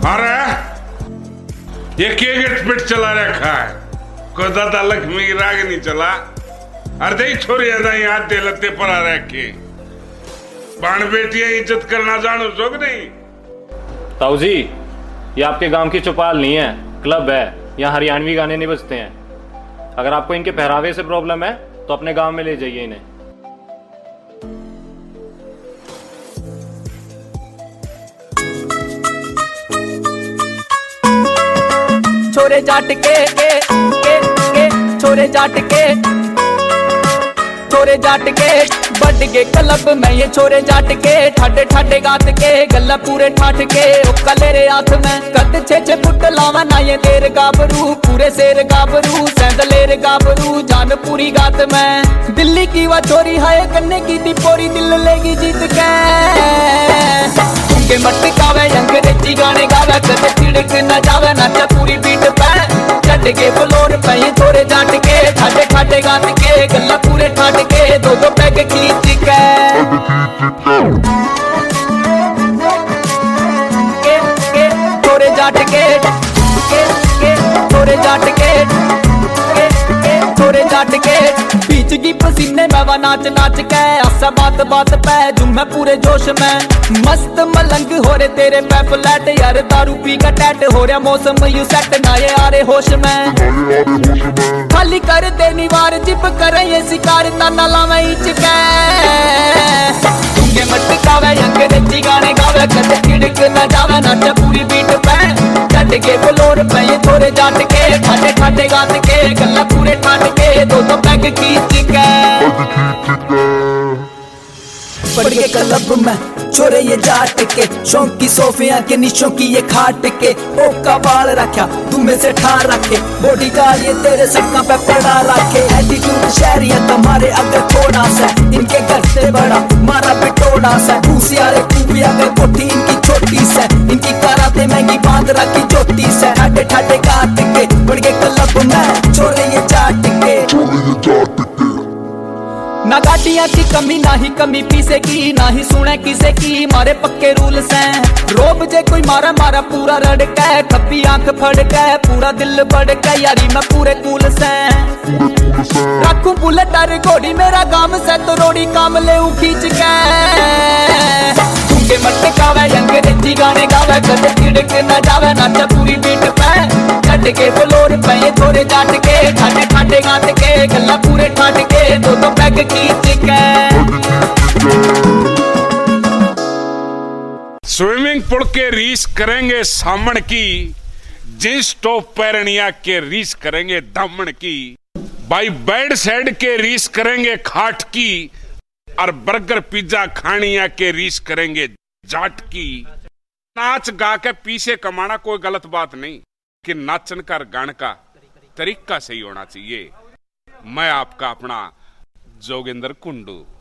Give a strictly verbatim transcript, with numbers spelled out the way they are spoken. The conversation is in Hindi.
अरे ये के गेट पिट चला रखा है, को दादा लक्ष्मी की राग नहीं चला। अरे छोरी हाथ दे लत्ते पर आ रखे, बाण बेटियां इज्जत करना जानो जोग नहीं। ताऊ जी, ये आपके गांव की चौपाल नहीं है, क्लब है। यहाँ हरियाणवी गाने नहीं बजते हैं। अगर आपको इनके पहरावे से प्रॉब्लम है तो अपने गांव में ले जाइए इन्हें। छोरे जाट के के के के छोरे जाट के छोरे जाट के बढ़ के क्लब में ये छोरे जाट के ठाडे ठाडे गात के गला पूरे ठाठ के कले रे हाथ में कद छे छे फुट लावा ना ये देर गाबरू पूरे शेर गाबरू सैंदलेर गाबरू जान पूरी गात में। दिल्ली की वो छोरी है कन्ने की दिपोरी दिल लेगी जीत के के मटकावे अंग्रेजी गाने गावे कदे छिड़क न जावे नाचा पूरी बीट पे चढ़ के फ्लोर पे ये छोरे जाट के ठाडे ठाडे गात के गला पूरे ठाट के दो दो पैग खींच के के के छोरे जाट के के के छोरे जाट के के के छोरे जाट के बीच की पसीने में वो नाच नाच के आसा बात बात पे जुम्मे पूरे जोश में मस्त मलंग हो रे तेरे पे फ्लैट यार दारू पी का टैट हो रहा मौसम यू सेट ना ये आ रे होश में खाली कर दे निवार जिप करे ये शिकार ताना लावे इच के तुंगे मटकावे अंग्रेजी गाने गावे कदे छिड़क न जावे नाच पूरी बीट पे चढ़ के फ्लोर पे ये छोरे जाट के ठाडे ठाडे गात के गला पूरे ठाट के दो दो पैग खींच के पड़ के क्लब में छोरे ये जाट के शौक की सोफिया के निशों की ये खाट के ओ का बाल रखा तुम्हें से ठार रखे बॉडी गार्ड ये तेरे सड़का पे पड़ा रखे एटीट्यूड शहरिया तुम्हारे अगर थोड़ा सा इनके घर से बड़ा मारा पिटोड़ा सा दूसियारे खूबी अगर कोठी इनकी छोटी सा इनकी कराते महंगी बांध रखी चोटी से ठाडे ठाडे काट के पड़ के क्लब में छोरे ये जाट के ना गाड़ियां की कमी ना ही कमी पीसे की ना ही सुने किसे की मारे पक्के रूल्स हैं रोब जे कोई मारा मारा पूरा रड़का है खब्बी आंख फड़का है पूरा दिल बड़का यारी मैं पूरे कूल से रखूं बुलेट डर घोड़ी मेरा गाम से तो रोड़ी काम ले खींच के तुंगे मटकावे अंग्रेजी गाने गावे कदे छिड़क न जावे नाचा पूरी बीट पे चढ़ के फ्लोर पे ये छोरे जाट के ठाडे ठाडे गात के गला पूरे ठाट के दो दो पैग खींच के। स्विमिंग पूल के रीस करेंगे सामण की, जींस टॉप पैरनिया के रीस करेंगे दामन की, भाई बेड सेड के रीस करेंगे खाट की, और बर्गर पिज्जा खानिया के रीस करेंगे जाट की। नाच गा के पीछे कमाना कोई गलत बात नहीं, कि नाचन का गान का तरीका सही होना चाहिए। मैं आपका अपना जोगिंदर कुंडू।